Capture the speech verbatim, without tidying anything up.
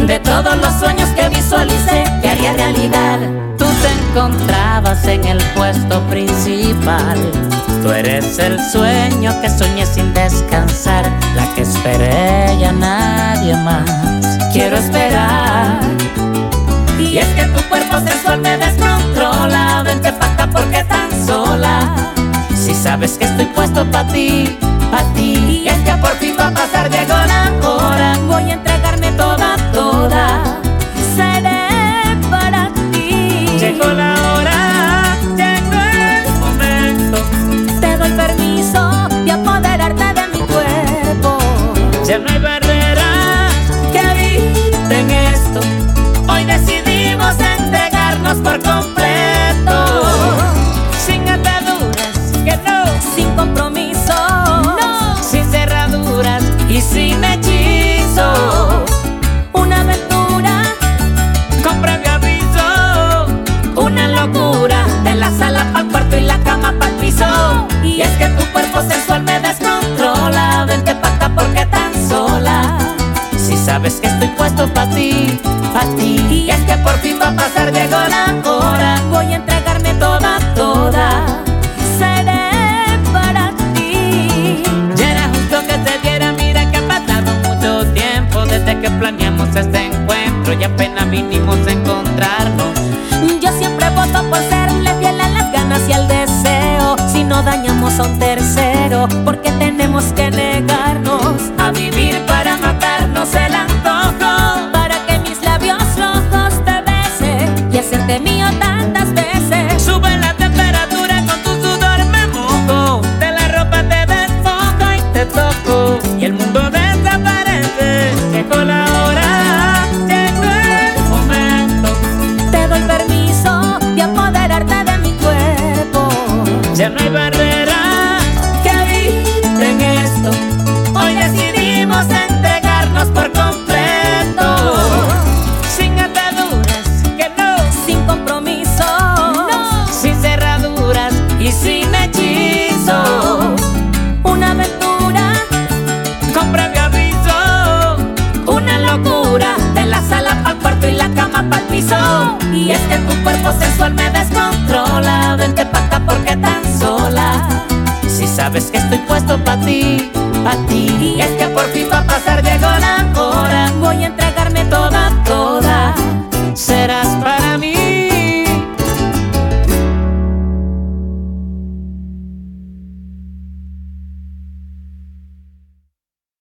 de todos los sueños que visualicé que haría realidad. Tú te encontrabas en el puesto principal. Tú eres el sueño que soñé sin descansar, la que esperé y a nadie más Quiero esperar. Y es que tu cuerpo sensual me descontrola. Vente pa' acá porque tan sola. Si sabes que estoy puesto pa' ti, pa' ti. Y es que por fin va a pasar, llegó la hora. Voy a entregarme toda, toda. Seré para ti. Llegó la hora, llegó el momento. Te doy permiso de apoderarte de mi cuerpo. Ya no hay barreras que eviten esto. Hoy decidimos entregarnos por completo. Sin ataduras, que no. Sin compromiso, no. Sin cerraduras y sin hechizos. Una aventura con previo aviso. Una locura, de la sala pa'l cuarto y la cama pa'l piso. Y es que tu cuerpo sensual me descontrola. Vente pa' acá porque tan sola. Si sabes que estoy puesto pa' ti, pa' ti. Y es que por fin va a pasar, llegó la hora. Voy a entregarme toda, toda. Seré para ti. Ya era justo que se diera, mira que ha pasado mucho tiempo desde que planeamos este encuentro y apenas vinimos a encontrarnos. Yo siempre voto por serle fiel a las ganas y al deseo. Si no dañamos a un tercero, porque tenemos que negarnos a vivir para matarnos el antojo, para que mis labios rojos te besen y hacerte mío tantas veces. Sube la temperatura, con tu sudor me mojo, de la ropa te despojo y te toco y el mundo desaparece. Llegó la hora, llegó el momento. Te doy permiso de apoderarte de mi cuerpo. Ya no hay barreras que eviten esto. Hoy decidimos entregarnos por completo. Sin ataduras, que no. Sin compromiso, no. Sin cerraduras y sin hechizos. Una aventura con previo aviso. Una locura, de la sala pa'l cuarto y la cama pa'l piso. Y es que tu cuerpo sensual me descontrola. Vente pa' acá porque tan sola. Si sabes que estoy puesto pa' ti, pa' ti. Y es que por fin va a pasar,